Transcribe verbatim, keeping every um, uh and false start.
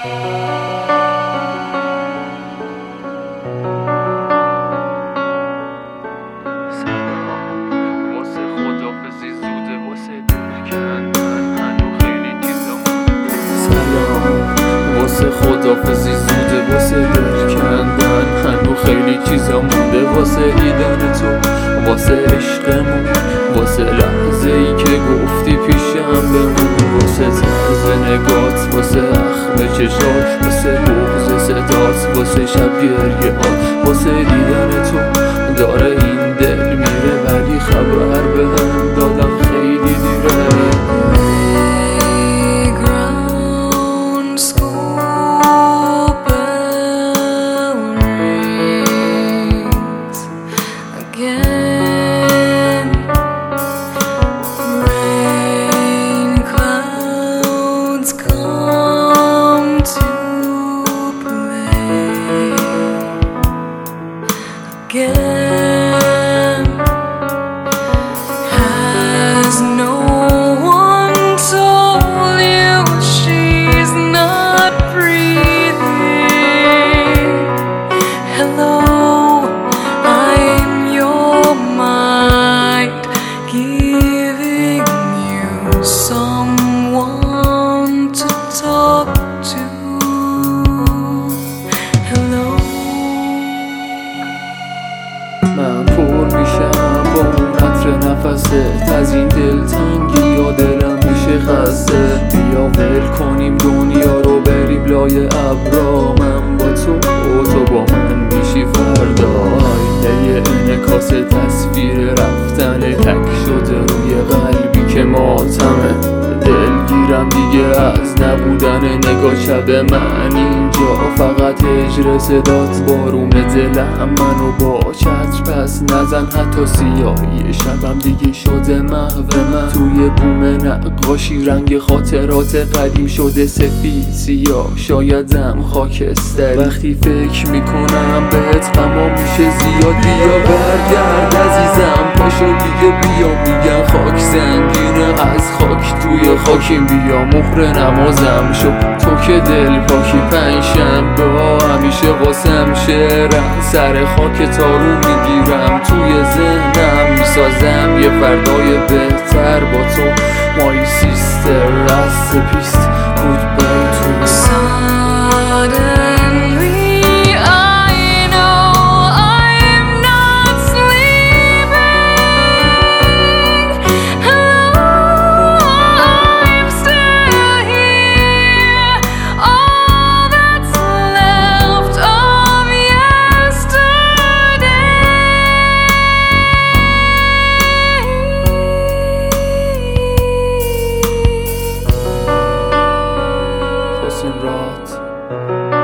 واسه خدافزی زوده واسه دل کندن هنو خیلی چیزا مونده واسه دیدن تو، واسه عشقمون، واسه لحظه ای که گفتی پیشم بمون، واسه طرز نگات، واسه اخم چشات، واسه بغض صدات، واسه شب گریه ها، واسه دیدن تو. داره این دل میره ولی خبر بهم دادن خیلی دیره. Again, has no one told you she's not breathing? Hello, I'm your mind, giving you someone to talk to. Hello. من پر میشم با اون عطر نفست، از این دلتنگی یا دلم میشه خسته. بیا ول کنیم دنیا رو بریم لای ابرا، من با تو تو با من میشی فردا. آینه انعکاس تصویر رفتن تک شده روی قلبی که ماتمه. دلگیرم دیگه از نبودن نگاه شب من اینجا، فقط هجر صدات بارون دلم منو با چتر پس نزن. حتی سیاهی شبم دیگه شده محو من، توی بوم نقاشی رنگ خاطرات قدیم شده سفید سیاه، شایدم خاکستری. وقتی فکر میکنم بهت غمام میشه زیاد. بیا برگرد عزیزم پاشو دیگه بیا، میگن خاک زنگینه از خاک توی خاکیم. بیا مهر نمازم شو تو که دل پاکی، پنجشنبه ها همیشه واسم شعرم، سر خاک تارو میگیرم توی ذهنم، میسازم یه فردای بهتر با تو. My sister rest goodbye to you. Suddenly I know I'm not sleeping. Hello, I'm still here. All that's left of yesterday. Tosin Rahat.